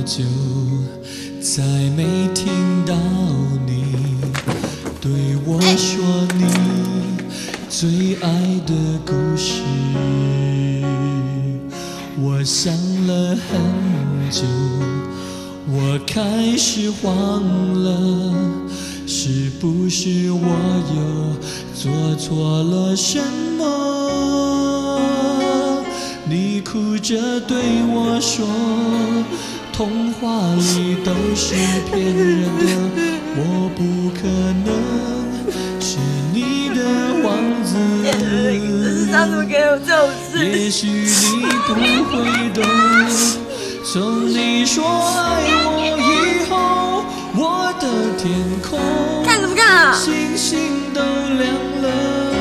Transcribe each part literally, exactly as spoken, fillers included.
久，再没听到你对我说你最爱的故事。我想了很久，我开始慌了，是不是我又做错了什么？你哭着对我说，童话里都是骗人的，我不可能是你的王子。 这是他怎么给我这种事？ 也许你不会懂，从你说爱我以后，我的天空看什么看啊？ 星星都亮了。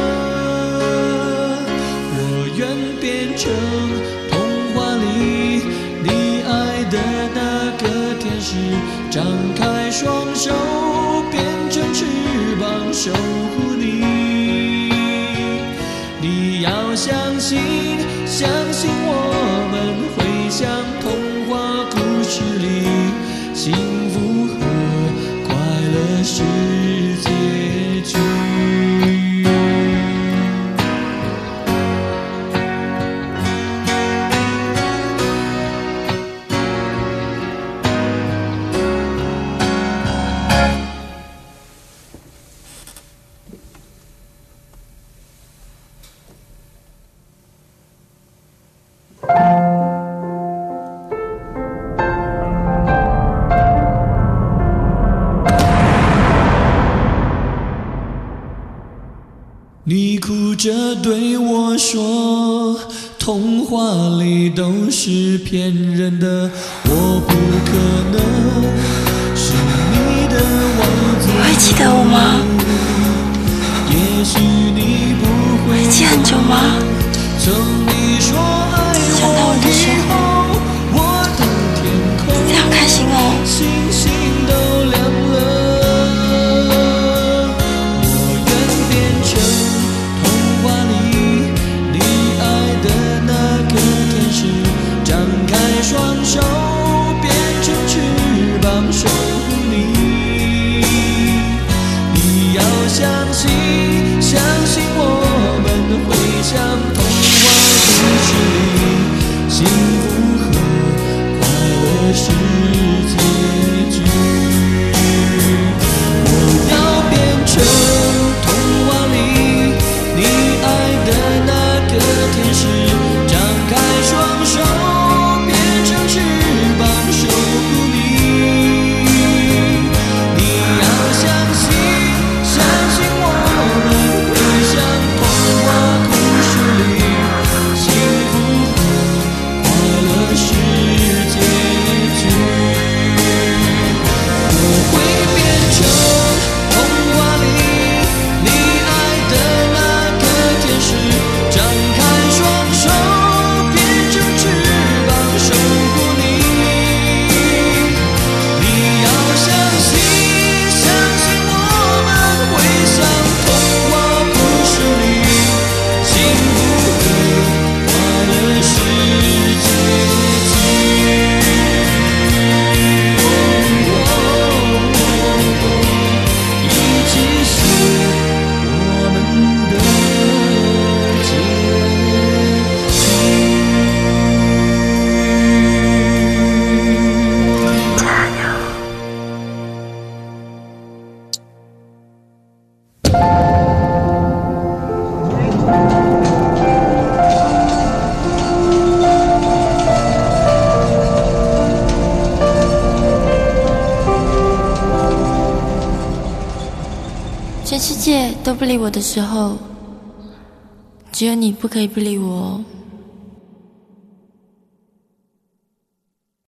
我愿变成童话里你爱的那个天使，张开双手变成翅膀守护你。你要相信，相信我们会像童话故事里，幸福和快乐是结局。你哭着对我说，童话里都是骗人的，我不可能是你的王子。 你会记得我吗？ 也许你不会会记很久吗？ 从你说爱我以后，我的天空这样开心哦， 星星都亮了。双手变成翅膀守护你，你要相信，相信我们会像童话故事里，幸福和快乐是结局。我要变成童话里你爱的那个天使，张开双手翅膀守护你，你要相信，相信我们会像童话故事里，幸福和快乐是结局。我会变成童话里你爱的那个天使，张开双手变成翅膀守护。 全世界都不理我的时候，只有你不可以不理我哦。